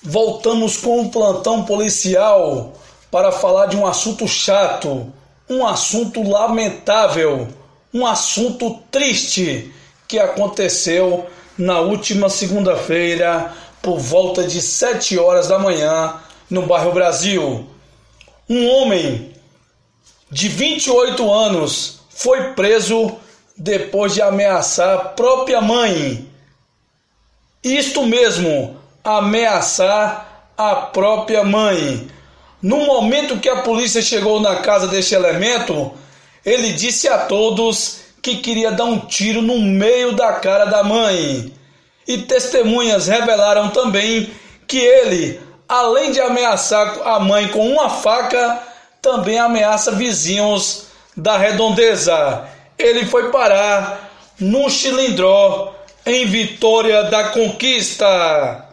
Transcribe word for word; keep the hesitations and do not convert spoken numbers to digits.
Voltamos com um plantão policial para falar de um assunto chato, um assunto lamentável, um assunto triste que aconteceu na última segunda-feira por volta de sete horas da manhã no bairro Brasil. Um homem de vinte e oito anos foi preso depois de ameaçar a própria mãe. Isto mesmo, ameaçar a própria mãe. No momento que a polícia chegou na casa deste elemento, ele disse a todos que queria dar um tiro no meio da cara da mãe. E testemunhas revelaram também que ele, além de ameaçar a mãe com uma faca, também ameaça vizinhos da redondeza. Ele foi parar no Chilindró, em Vitória da Conquista.